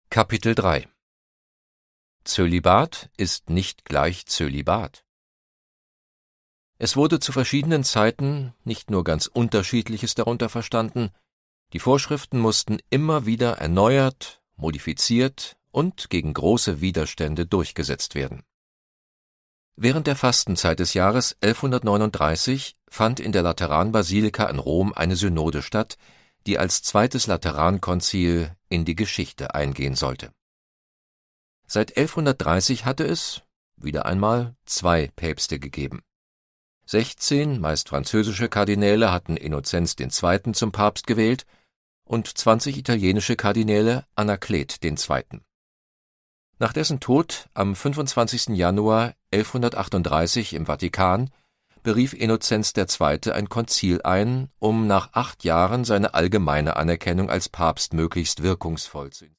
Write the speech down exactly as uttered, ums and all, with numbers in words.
Kapitel drei Zölibat ist nicht gleich Zölibat. Es wurde zu verschiedenen Zeiten nicht nur ganz Unterschiedliches darunter verstanden, die Vorschriften mussten immer wieder erneuert, modifiziert und gegen große Widerstände durchgesetzt werden. Während der Fastenzeit des Jahres elfhundertneununddreißig fand in der Lateranbasilika in Rom eine Synode statt, die als zweites Laterankonzil in die Geschichte eingehen sollte. Seit elfhundertdreißig hatte es, wieder einmal, zwei Päpste gegeben. Sechzehn, meist französische Kardinäle hatten Innozenz den Zweiten zum Papst gewählt und zwanzig italienische Kardinäle Anaklet den Zweiten. Nach dessen Tod am fünfundzwanzigsten Januar elfhundertachtunddreißig im Vatikan berief Innozenz der Zweite ein Konzil ein, um nach acht Jahren seine allgemeine Anerkennung als Papst möglichst wirkungsvoll zu